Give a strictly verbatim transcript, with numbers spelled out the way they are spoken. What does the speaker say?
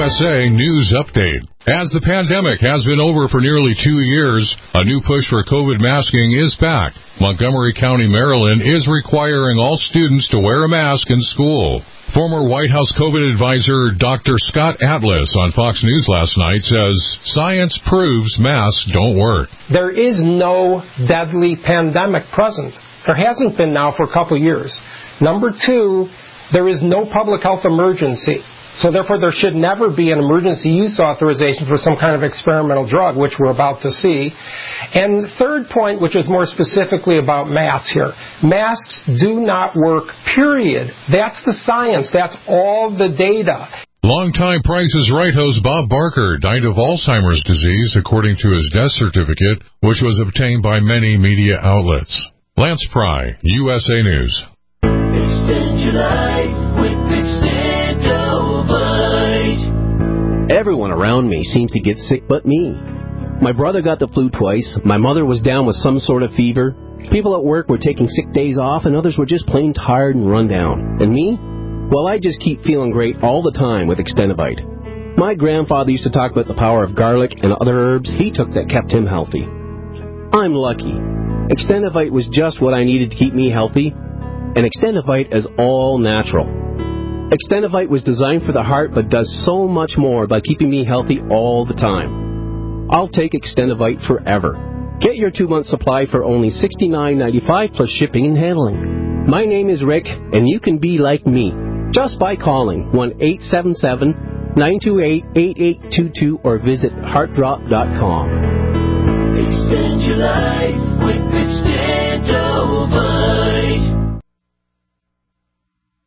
S A News Update. As the pandemic has been over for nearly two years, a new push for COVID masking is back. Montgomery County, Maryland is requiring all students to wear a mask in school. Former White House COVID advisor Doctor Scott Atlas on Fox News last night says science proves masks don't work. There is no deadly pandemic present. There hasn't been now for a couple years. Number two, there is no public health emergency. So therefore, there should never be an emergency use authorization for some kind of experimental drug, which we're about to see. And the third point, which is more specifically about masks here. Masks do not work, period. That's the science. That's all the data. Longtime Price is Right host Bob Barker died of Alzheimer's disease, according to his death certificate, which was obtained by many media outlets. Lance Pry, U S A News. Extend your life with Extendovite. Everyone around me seems to get sick but me. My brother got the flu twice. My mother was down with some sort of fever. People at work were taking sick days off, and others were just plain tired and run down. And me? Well, I just keep feeling great all the time with Extendovite. My grandfather used to talk about the power of garlic and other herbs he took that kept him healthy. I'm lucky. Extendovite was just what I needed to keep me healthy, and Extendovite is all natural. Extendovite was designed for the heart but does so much more by keeping me healthy all the time. I'll take Extendovite forever. Get your two-month supply for only sixty-nine ninety-five plus shipping and handling. My name is Rick, and you can be like me just by calling one eight seven seven, nine two eight, eight eight two two or visit heart drop dot com. Extend your life with Extend.